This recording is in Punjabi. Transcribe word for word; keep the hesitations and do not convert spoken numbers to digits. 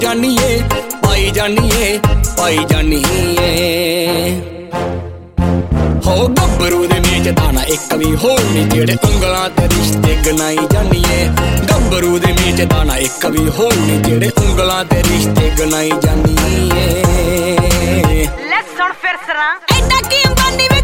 ਜਾਨੀਏ ਪਾਈ ਜਾਨੀਏ ਪਾਈ ਜਾਨੀਏ ਹੋ ਗੱਭਰੂ ਦੇ ਮੇਚ ਦਾਣਾ ਇੱਕ ਵੀ ਹੋਰ ਨੀ ਜਿਹੜੇ ਉਂਗਲਾਂ ਤੇ ਰਿਸ਼ਤੇ ਗਨਾਈ ਜਾਨੀਏ ਗੱਭਰੂ ਦੇ ਮੇਚ ਦਾਣਾ ਇੱਕ ਵੀ ਹੋਰ ਨੀ ਜਿਹੜੇ ਉਂਗਲਾਂ ਤੇ ਰਿਸ਼ਤੇ ਗਨਾਈ ਜਾਨੀਏ ਲੈ ਸੁਣ ਫਿਰ ਸਰਾਂ ਐਡਾ ਕੀ ਅੰਬਾਨੀ